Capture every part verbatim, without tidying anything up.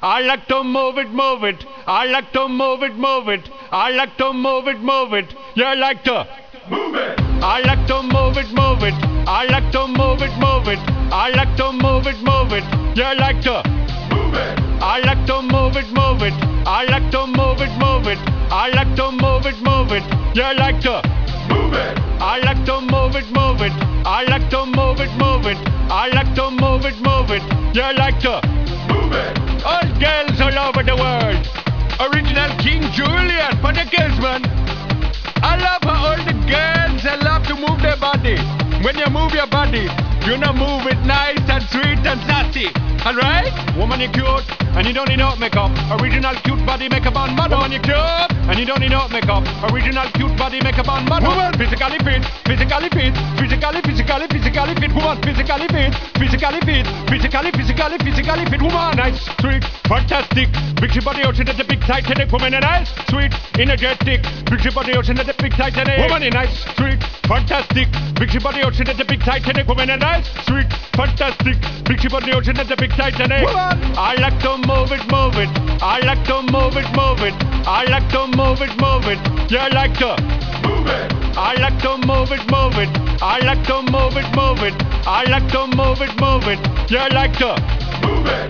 I like to move it, move it. I like to move it, move it. I like to move it, move it. You like to Move it! I like to move it, move it. I like to move it, move it. I like to move it, move it. You like to Move it! I like to move it, move it. I like to move it, move it. I like to move it, move it. You like to Move it! I like to move it, move it. I like to move it, move it. I like to move it, move it. You like to Move it! all girls all over the world. Original King Julian for the girls, man. I love how all the girls they love to move their body. When you move your body, you know move it nice and sweet and sassy. Alright? Woman, you cute and you don't need no makeup. Original cute body makeup on model. Woman, you cute and you don't need no makeup. Original cute body makeup on model. Woman, physically fit, physically fit, physically, physically, physically fit. Woman, physically fit, physically fit, physically, physically, physically fit. Woman, nice, sweet, fantastic. Big she body ocean at the big Titanic. Woman, nice, sweet, energetic. Big she body ocean at the big Titanic. Woman, nice, sweet, fantastic. Big she body ocean at the big Titanic. Woman, nice, sweet, fantastic. Big she body ocean at the big Titanic. Woman, I like to move it, move it. I like to move it, move it. I like to move it, move it. You like to Move it! I like to move it, move it. I like to move it, move it. I like to move it, move it. You like to Move it!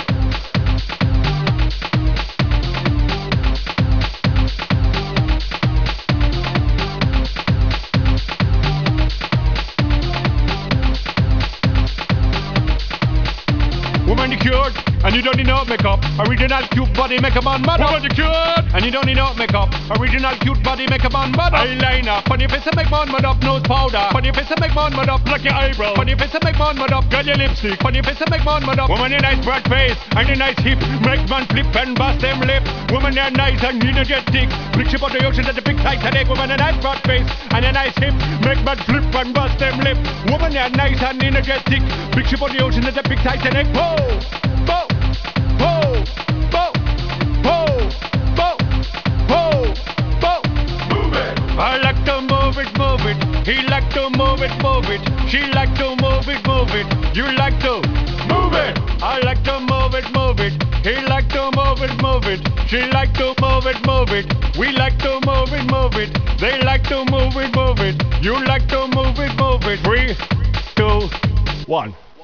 Woman, you cute, and you don't need no makeup. Original cute body makeup on model. Woman, you cute, and you don't need no makeup. Original cute body makeup on model. Eyeliner, on your face and make man mud up. Nose powder, on your face and make man mud up. Pluck your eyebrow, on your face and make man mud up. Girl, your lipstick, on your face and make man mud up. Woman, you nice broad face and a nice hip. Make man flip and bust them lip. Woman, you're nice and energetic. Big ship on the ocean at the big Titanic. Woman, a nice broad face and a nice hip. Make man flip and bust them lip. Woman, you're nice and energetic. Big ship on the ocean at the big Titanic. Whoa! Bo, bo, bo, bo, bo, bo, bo. Move it! I like to move it, move it. He like to move it, move it. She like to move it, move it. You like to Move it! I like to move it, move it. He like to move it, move it. She like to move it, move it. We like to move it, move it. They like to move it, move it. You like to move it, move it. Three, two, one.